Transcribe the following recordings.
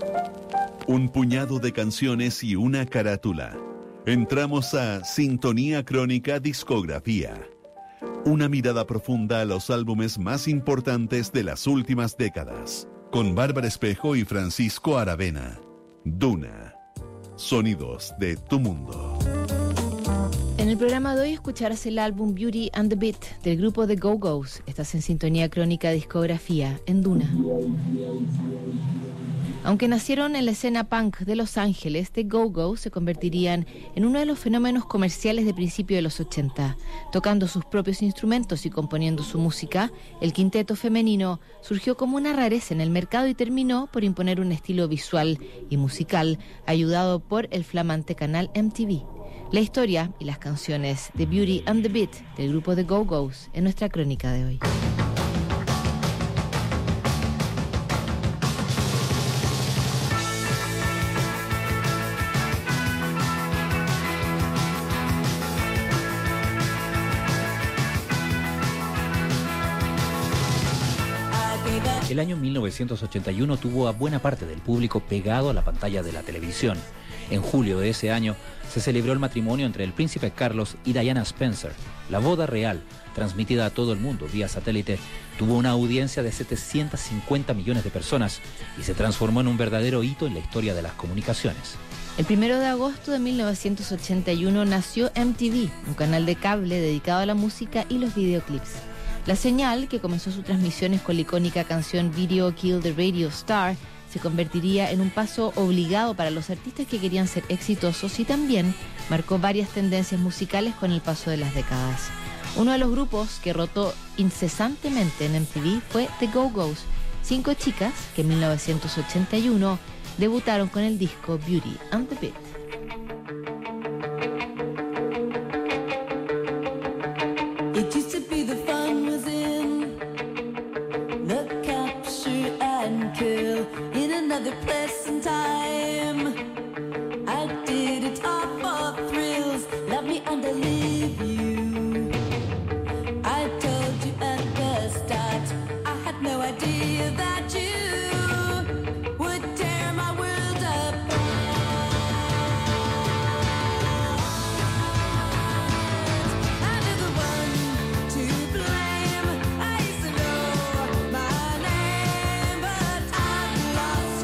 Un puñado de canciones y una carátula. Entramos a Sintonía Crónica Discografía. Una mirada profunda a los álbumes más importantes de las últimas décadas. Con Bárbara Espejo y Francisco Aravena. Duna. Sonidos de tu mundo. En el programa de hoy escucharás el álbum Beauty and the Beat del grupo The Go-Go's. Estás en Sintonía Crónica Discografía en Duna. Aunque nacieron en la escena punk de Los Ángeles, The Go-Go's se convertirían en uno de los fenómenos comerciales de principios de los 80. Tocando sus propios instrumentos y componiendo su música, el quinteto femenino surgió como una rareza en el mercado y terminó por imponer un estilo visual y musical, ayudado por el flamante canal MTV. La historia y las canciones de Beauty and the Beat del grupo The Go-Go's en nuestra crónica de hoy. El año 1981 tuvo a buena parte del público pegado a la pantalla de la televisión. En julio de ese año se celebró el matrimonio entre el príncipe Carlos y Diana Spencer. La boda real, transmitida a todo el mundo vía satélite, tuvo una audiencia de 750 millones de personas y se transformó en un verdadero hito en la historia de las comunicaciones. El 1 de agosto de 1981 nació MTV, un canal de cable dedicado a la música y los videoclips. La señal, que comenzó sus transmisiones con la icónica canción Video Killed the Radio Star, se convertiría en un paso obligado para los artistas que querían ser exitosos y también marcó varias tendencias musicales con el paso de las décadas. Uno de los grupos que rotó incesantemente en MTV fue The Go-Go's, 5 chicas que en 1981 debutaron con el disco Beauty and the Beat. Another place and time. I did it all for thrills. Love me and I leave you. I told you at the start, I had no idea that you would tear my world apart. I knew the one to blame. I used to know my name, but I lost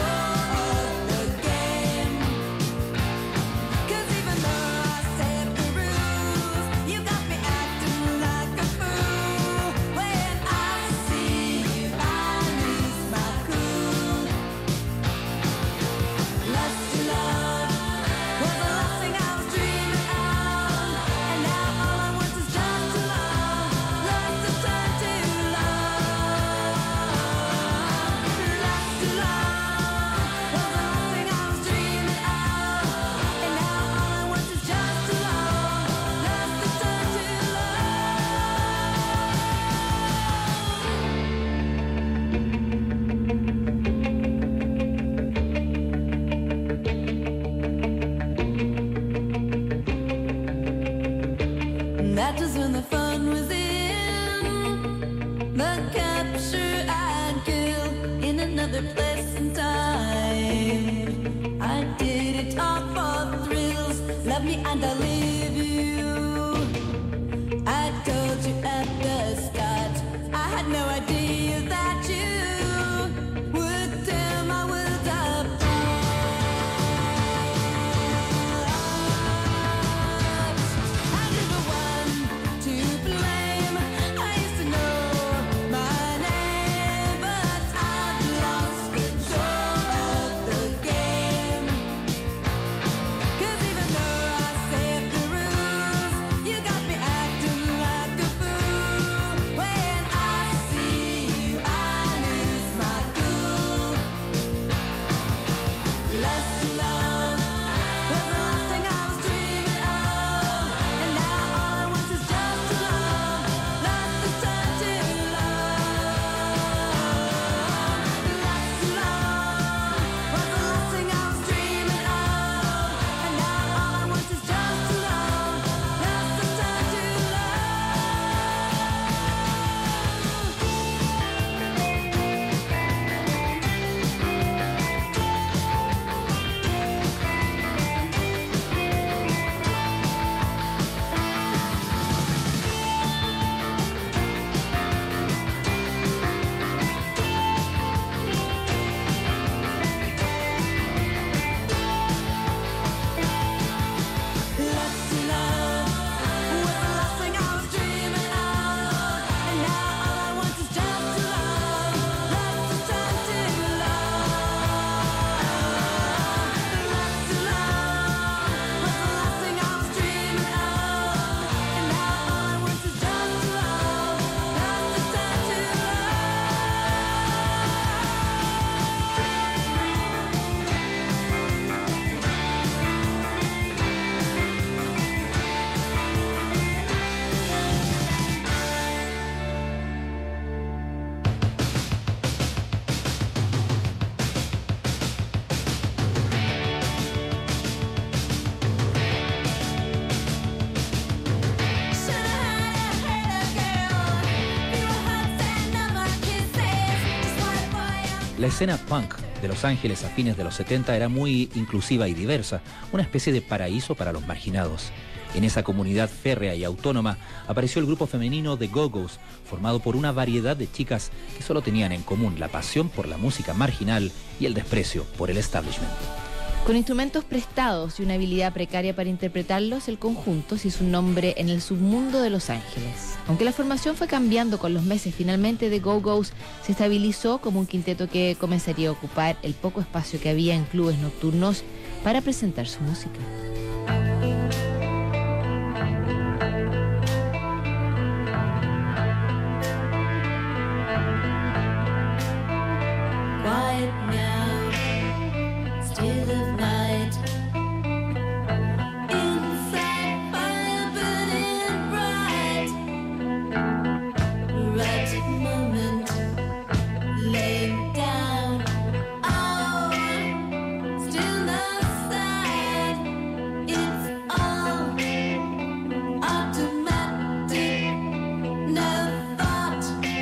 that was when the fun was in the capture and kill in another place and time. I did it all for thrills. Love me and I'll leave you. I told you at the start, I had no idea that you would tear my world apart. Cause even though I saved the La escena punk de Los Ángeles a fines de los 70 era muy inclusiva y diversa, una especie de paraíso para los marginados. En esa comunidad férrea y autónoma apareció el grupo femenino The Go-Go's, formado por una variedad de chicas que solo tenían en común la pasión por la música marginal y el desprecio por el establishment. Con instrumentos prestados y una habilidad precaria para interpretarlos, el conjunto se hizo un nombre en el submundo de Los Ángeles. Aunque la formación fue cambiando con los meses, finalmente The Go-Go's se estabilizó como un quinteto que comenzaría a ocupar el poco espacio que había en clubes nocturnos para presentar su música. Quiet now, still of night. Inside fire burning bright. Right moment, laying down. Oh, still no sign. It's all automatic, no thought.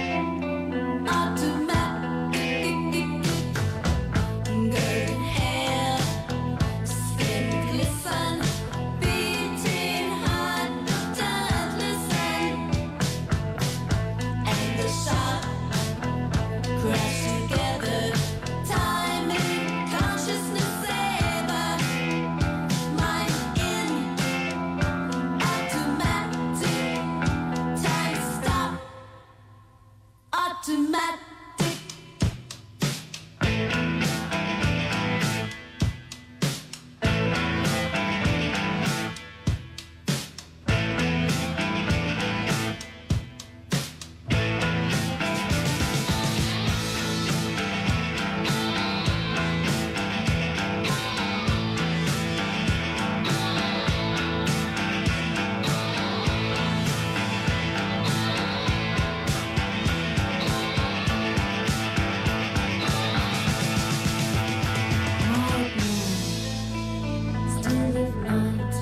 Automatic. Good hair, skin glisten, beating heart, don't listen. And the shot crash together, timing, consciousness saver, mind in automatic, time stop, automatic. Still of night.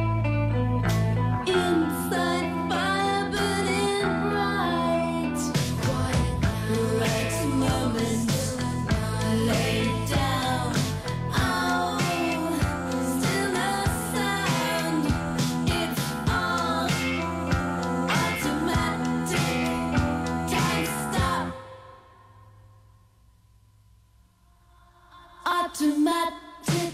Inside fire burning bright. Right moment, lay down. Oh, still no sound. It's all automatic. Time stop. Automatic.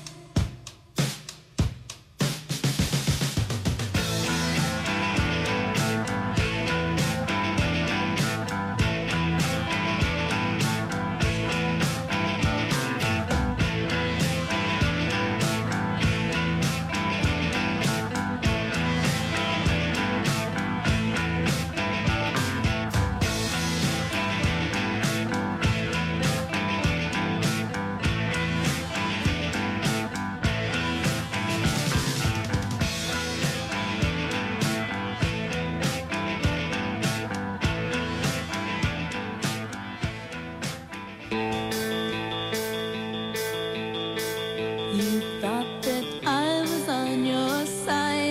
You thought that I was on your side.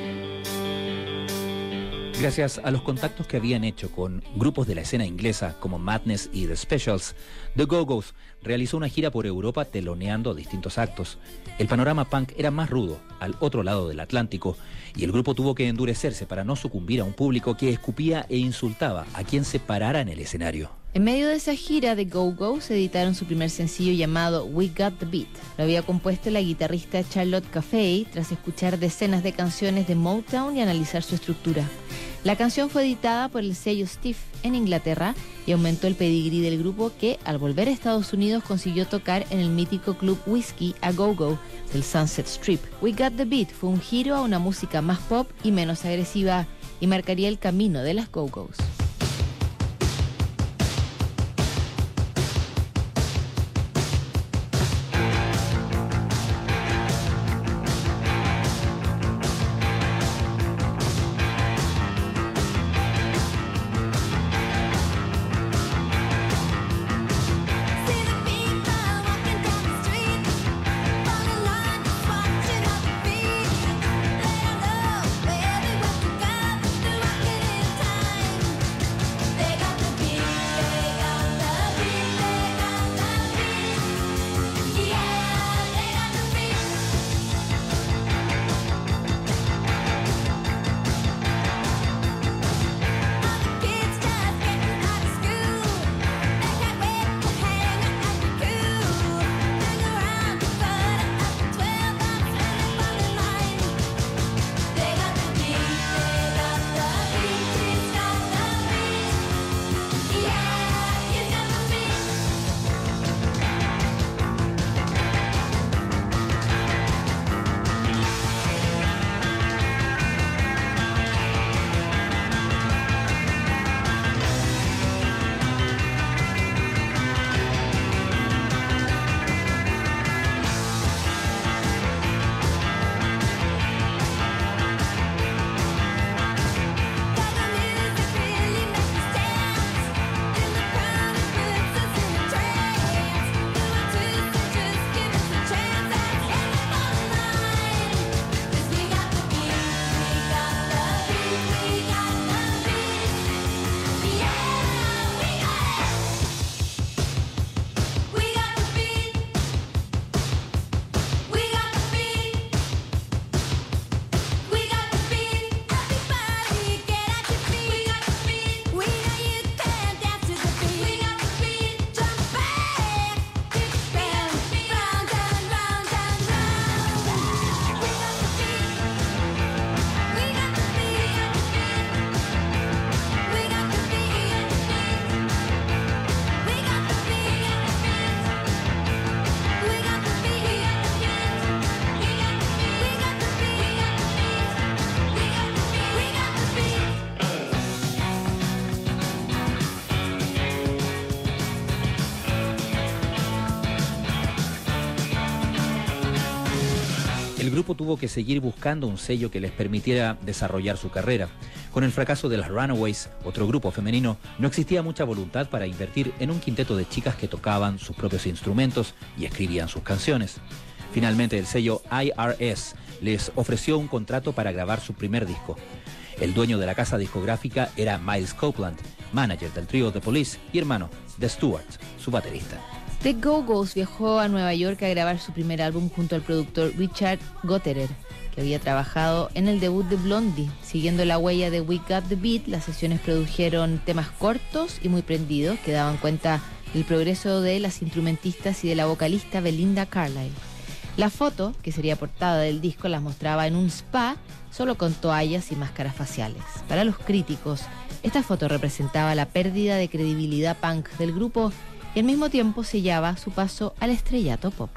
Gracias a los contactos que habían hecho con grupos de la escena inglesa como Madness y The Specials, The Go-Go's realizó una gira por Europa teloneando distintos actos. El panorama punk era más rudo al otro lado del Atlántico y el grupo tuvo que endurecerse para no sucumbir a un público que escupía e insultaba a quien se parara en el escenario. En medio de esa gira, The Go-Go's editaron su primer sencillo llamado We Got the Beat. Lo había compuesto la guitarrista Charlotte Caffey tras escuchar decenas de canciones de Motown y analizar su estructura. La canción fue editada por el sello Stiff en Inglaterra y aumentó el pedigrí del grupo que, al volver a Estados Unidos, consiguió tocar en el mítico club Whiskey a Go-Go del Sunset Strip. We Got the Beat fue un giro a una música más pop y menos agresiva y marcaría el camino de las Go-Go's. They don't know where they want to go. They're walking in time. El grupo tuvo que seguir buscando un sello que les permitiera desarrollar su carrera. Con el fracaso de las Runaways, otro grupo femenino, no existía mucha voluntad para invertir en un quinteto de chicas que tocaban sus propios instrumentos y escribían sus canciones. Finalmente, el sello IRS les ofreció un contrato para grabar su primer disco. El dueño de la casa discográfica era Miles Copeland, manager del trío The Police y hermano de Stewart, su baterista. The Go-Go's viajó a Nueva York a grabar su primer álbum junto al productor Richard Gotterer, que había trabajado en el debut de Blondie. Siguiendo la huella de We Got the Beat, las sesiones produjeron temas cortos y muy prendidos que daban cuenta del progreso de las instrumentistas y de la vocalista Belinda Carlisle. La foto, que sería portada del disco, las mostraba en un spa, solo con toallas y máscaras faciales. Para los críticos, esta foto representaba la pérdida de credibilidad punk del grupo y al mismo tiempo sellaba su paso al estrellato pop.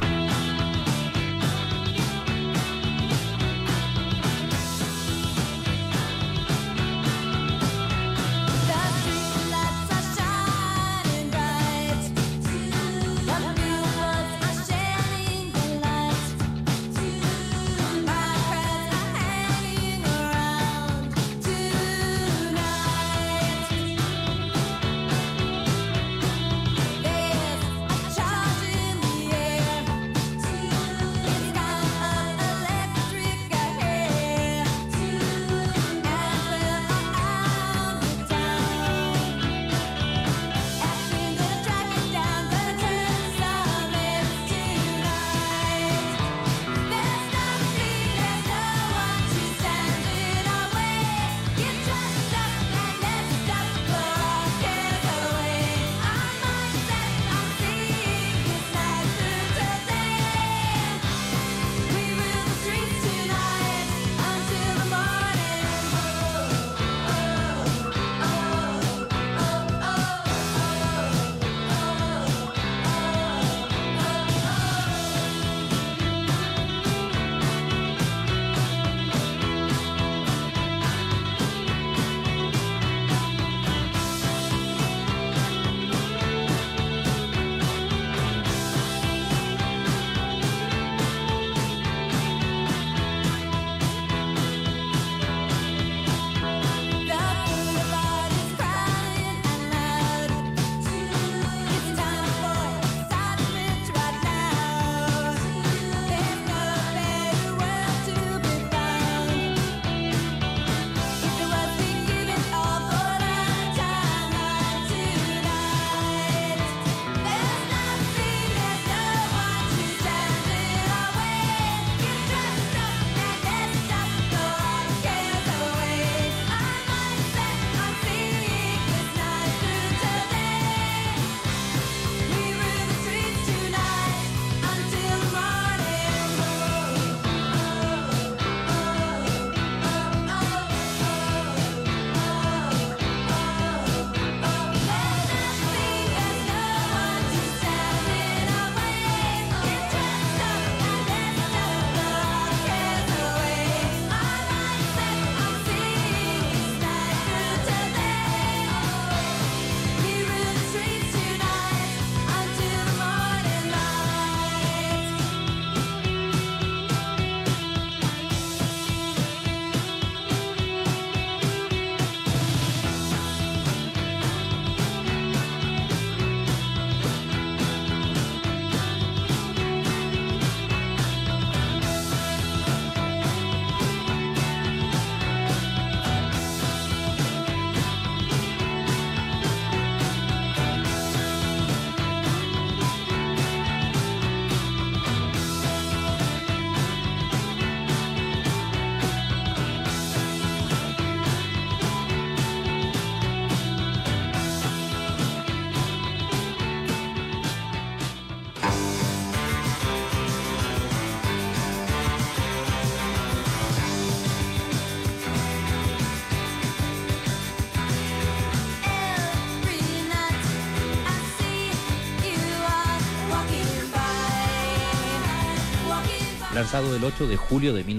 Lanzado el 8 de julio de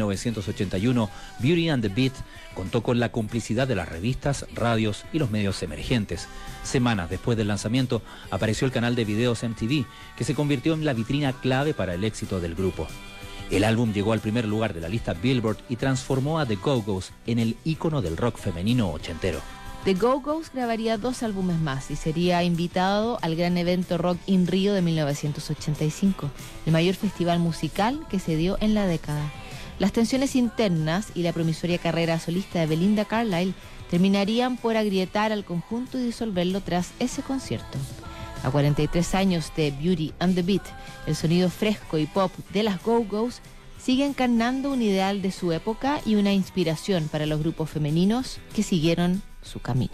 1981, Beauty and the Beat contó con la complicidad de las revistas, radios y los medios emergentes. Semanas después del lanzamiento apareció el canal de videos MTV, que se convirtió en la vitrina clave para el éxito del grupo. El álbum llegó al primer lugar de la lista Billboard y transformó a The Go-Go's en el ícono del rock femenino ochentero. The Go-Go's grabaría 2 álbumes más y sería invitado al gran evento Rock in Rio de 1985, el mayor festival musical que se dio en la década. Las tensiones internas y la promisoria carrera solista de Belinda Carlisle terminarían por agrietar al conjunto y disolverlo tras ese concierto. A 43 años de Beauty and the Beat, el sonido fresco y pop de las Go-Go's sigue encarnando un ideal de su época y una inspiración para los grupos femeninos que siguieron su camino.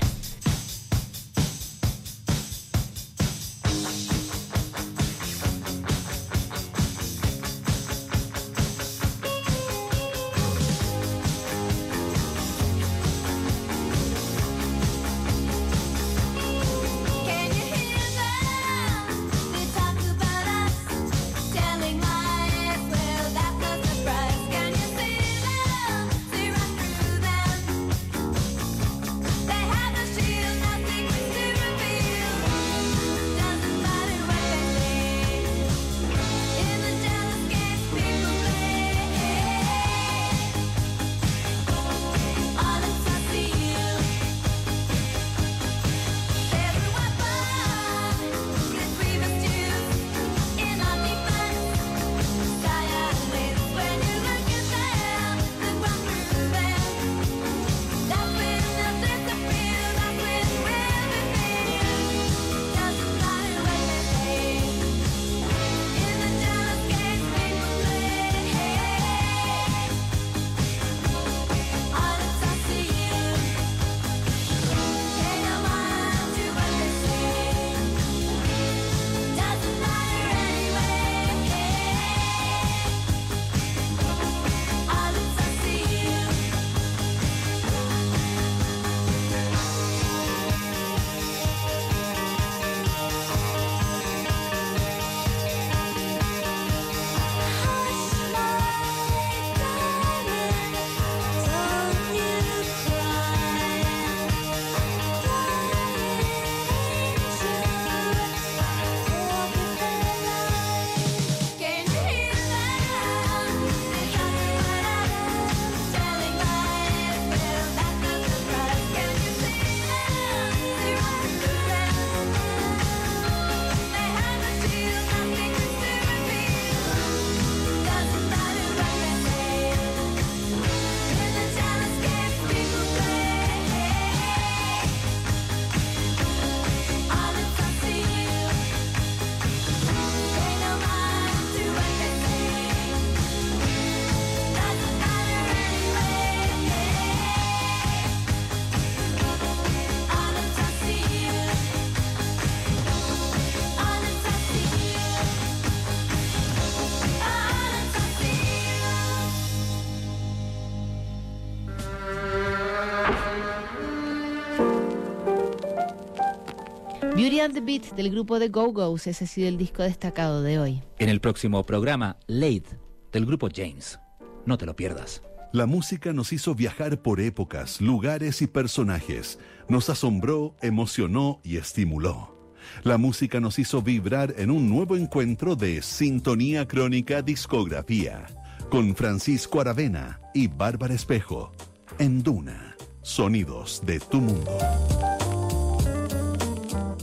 Beauty and the Beat del grupo The Go-Go's, ese ha sido el disco destacado de hoy. En el próximo programa, Late, del grupo James. No te lo pierdas. La música nos hizo viajar por épocas, lugares y personajes. Nos asombró, emocionó y estimuló. La música nos hizo vibrar en un nuevo encuentro de Sintonía Crónica Discografía, con Francisco Aravena y Bárbara Espejo, en Duna, sonidos de tu mundo.